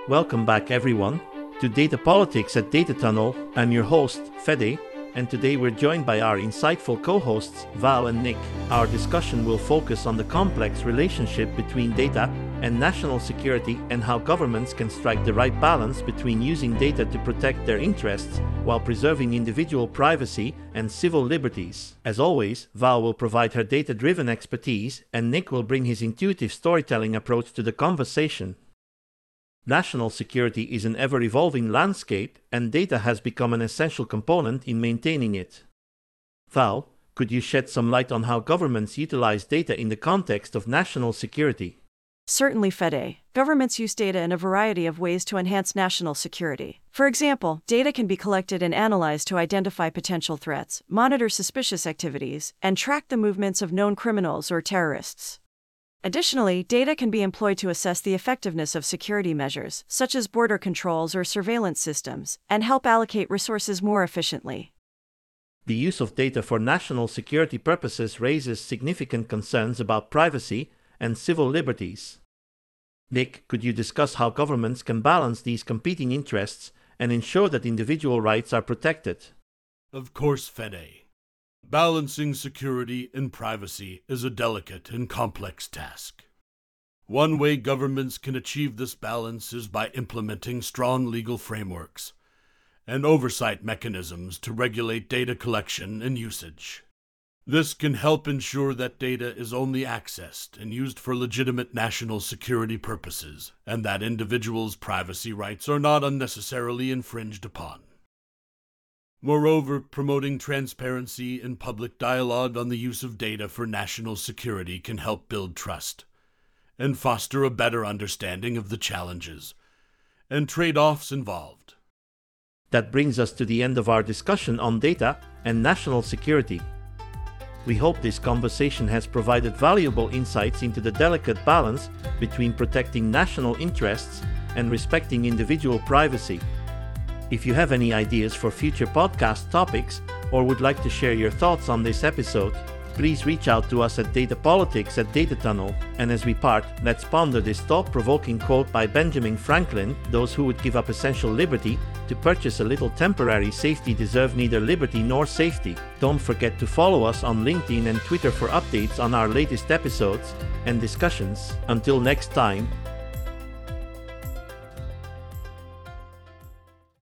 Welcome back, everyone, to Data Politics at Data Tunnel. I'm your host, Fede, and today we're joined by our insightful co-hosts, Val and Nick. Our discussion will focus on the complex relationship between data and national security and how governments can strike the right balance between using data to protect their interests while preserving individual privacy and civil liberties. As always, Val will provide her data-driven expertise and Nick will bring his intuitive storytelling approach to the conversation. National security is an ever-evolving landscape, and data has become an essential component in maintaining it. Val, could you shed some light on how governments utilize data in the context of national security? Certainly, Fede. Governments use data in a variety of ways to enhance national security. For example, data can be collected and analyzed to identify potential threats, monitor suspicious activities, and track the movements of known criminals or terrorists. Additionally, data can be employed to assess the effectiveness of security measures, such as border controls or surveillance systems, and help allocate resources more efficiently. The use of data for national security purposes raises significant concerns about privacy and civil liberties. Nick, could you discuss how governments can balance these competing interests and ensure that individual rights are protected? Of course, Fede. Balancing security and privacy is a delicate and complex task. One way governments can achieve this balance is by implementing strong legal frameworks and oversight mechanisms to regulate data collection and usage. This can help ensure that data is only accessed and used for legitimate national security purposes, and that individuals' privacy rights are not unnecessarily infringed upon. Moreover, promoting transparency and public dialogue on the use of data for national security can help build trust and foster a better understanding of the challenges and trade-offs involved. That brings us to the end of our discussion on data and national security. We hope this conversation has provided valuable insights into the delicate balance between protecting national interests and respecting individual privacy. If you have any ideas for future podcast topics or would like to share your thoughts on this episode, please reach out to us at Data Politics at Data Tunnel. And as we part, let's ponder this thought-provoking quote by Benjamin Franklin: "Those who would give up essential liberty to purchase a little temporary safety deserve neither liberty nor safety." Don't forget to follow us on LinkedIn and Twitter for updates on our latest episodes and discussions. Until next time,